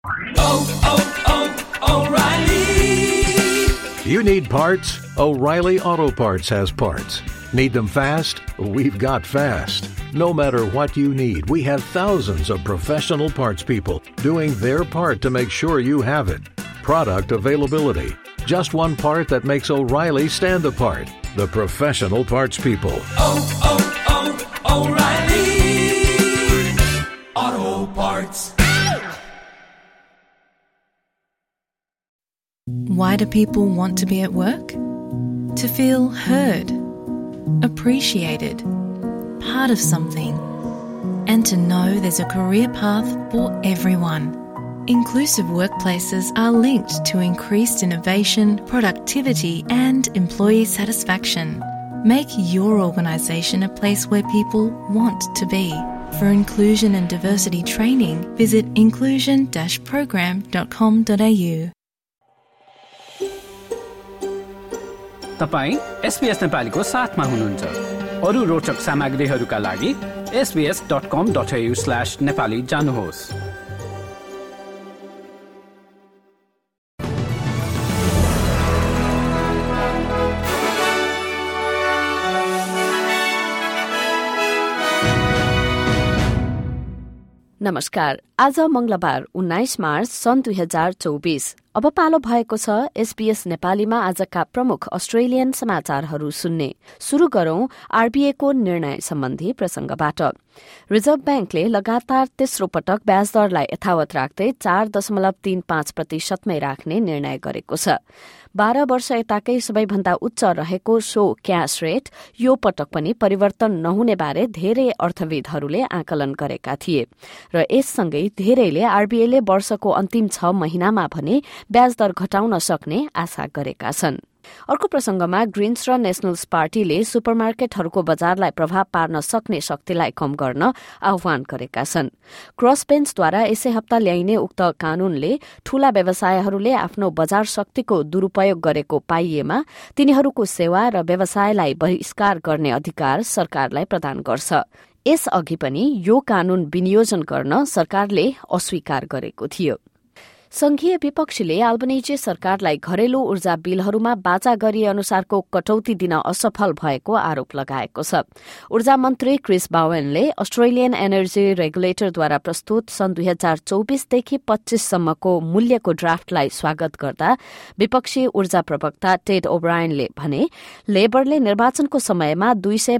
O'Reilly. You need parts? O'Reilly Auto Parts has parts. Need them fast? We've got fast. No matter what you need, we have thousands of professional parts people doing their part to make sure you have it. Product availability. Just one part that makes O'Reilly stand apart. The professional parts people. O'Reilly Auto Parts. Why do people want to be at work? To feel heard, appreciated, part of something, and to know there's a career path for everyone. Inclusive workplaces are linked to increased innovation, productivity, and employee satisfaction. Make your organisation a place where people want to be. For inclusion and diversity training, visit inclusion-program.com.au. तपाईँ SBS नेपालीको साथमा हुनुहुन्छ। अरू रोचक सामग्रीहरूका लागि sbs.com.au/nepali जानुहोस्। नमस्कार। आज मंगलबार 19 मार्च सन् 2024। अब पालो भएको छ SBS नेपालीमा आजका प्रमुख अस्ट्रेलियन समाचारहरू सुन्ने। सुरु गरौं आरबीआईको निर्णय सम्बन्धी प्रसंगबाट। रिजर्भ ब्याङ्कले लगातार तेस्रो पटक ब्याज दरलाई यथावत राख्दै 4.35% राख्ने निर्णय गरेको छ। 12 वर्ष यताकै सबैभन्दा उच्च रहेको सो क्याश रेट यो पटक पनि परिवर्तन नहुने बारे धेरै अर्थविदहरूले आकलन गरेका थिए र यससँगै धेरैले आरबीआईले वर्षको अन्तिम 6 महिनामा भने ब्याज दर घटाउन सक्ने आशा गरेका छन्। अर्को प्रसंगमा ग्रीन्स र नेशनल्स पार्टीले सुपरमार्केटहरूको बजारलाई प्रभाव पार्न सक्ने शक्तिलाई कम गर्न आह्वान गरेका छन्। क्रसबेन्चद्वारा यसै हप्ता ल्याइने उक्त कानूनले ठूला व्यवसायहरूले आफ्नो बजार शक्तिको दुरूपयोग गरेको पाइएमा तिनीहरूको सेवा र व्यवसायलाई बहिष्कार गर्ने अधिकार सरकारलाई प्रदान गर्छ। यसअघि पनि यो कानून विनियोजन गर्न सरकारले अस्वीकार गरेको थियो। संघीय विपक्षीले अल्बनीजे सरकारलाई घरेलु ऊर्जा बिलहरूमा बाचा गरिए अनुसारको कटौती दिन असफल भएको आरोप लगाएको छ। ऊर्जा मन्त्री क्रिस बावेनले अस्ट्रेलियन एनर्जी रेगुलेटरद्वारा प्रस्तुत सन् 2024देखि 25 सम्मको मूल्यको ड्राफ्टलाई स्वागत गर्दा विपक्षी ऊर्जा प्रवक्ता टेड ओब्रायनले भने लेबरले निर्वाचनको समयमा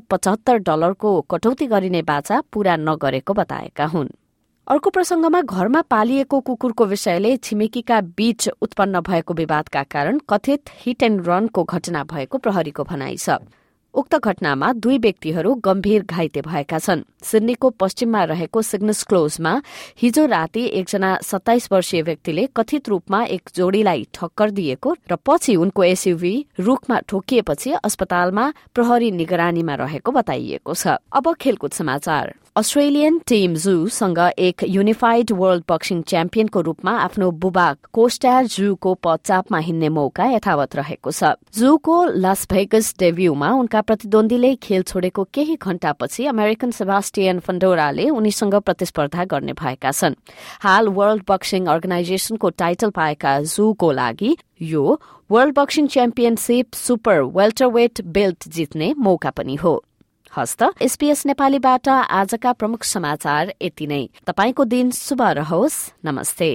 $275 को कटौती गरिने बाचा पूरा नगरेको बताएका हुन्। अर्को प्रसंगमा घरमा पालिएको कुकुरको विषयले छिमेकीका बीच उत्पन्न भएको विवादका कारण कथित हिट एण्ड रनको घटना भएको प्रहरीको भनाइ छ। उक्त घटनामा 2 व्यक्तिहरू गम्भीर घाइते भएका छन्। सिडनीको पश्चिममा रहेको सिग्नस क्लोजमा हिजो राति एकजना 27 वर्षीय व्यक्तिले कथित रूपमा एक जोडीलाई ठक्कर दिएको र पछि उनको एसयूभी रुखमा ठोकिएपछि अस्पतालमा प्रहरी निगरानीमा रहेको बताइएको छ। अब खेलकुद समाचार। अस्ट्रेलियन टिम जूसँग एक युनिफाइड वर्ल्ड बक्सिङ च्याम्पियनको रूपमा आफ्नो बुबा कोस्टार जूको पदचापमा हिँड्ने मौका यथावत रहेको छ। जूको लास भेगस डेब्यूमा उनका प्रतिद्वन्दीले खेल छोडेको केही घण्टापछि अमेरिकन सेबास्टियन फन्डोराले उनीसँग प्रतिस्पर्धा गर्ने भएका छन्। हाल वर्ल्ड बक्सिङ अर्गनाइजेशनको टाइटल पाएका जूको लागि यो world boxing championship super welterweight belt जित्ने मौका पनि हो। हस्त SBS नेपालीबाट आजका प्रमुख समाचार यति नै। तपाईको दिन शुभ रहोस्। नमस्ते।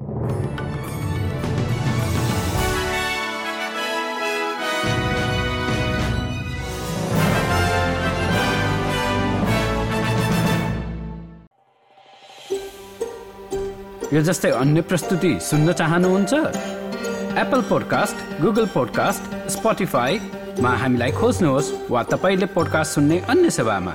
यो जस्तै अन्य प्रस्तुति सुन्न चाहनुहुन्छ? Apple podcast, Google podcast, Spotify मा हामीलाई खोज्नुहोस् वा तपाईले पोडकास्ट सुन्ने अन्य सेवामा।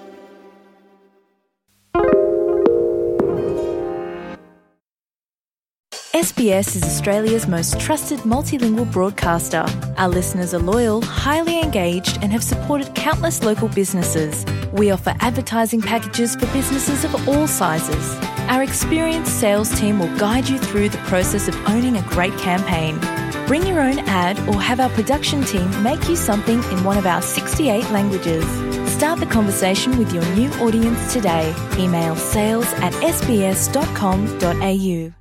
SBS is Australia's most trusted multilingual broadcaster. Our listeners are loyal, highly engaged, and have supported countless local businesses. We offer advertising packages for businesses of all sizes. Our experienced sales team will guide you through the process of owning a great campaign. Bring your own ad or have our production team make you something in one of our 68 languages. Start the conversation with your new audience today. Email sales@sbs.com.au.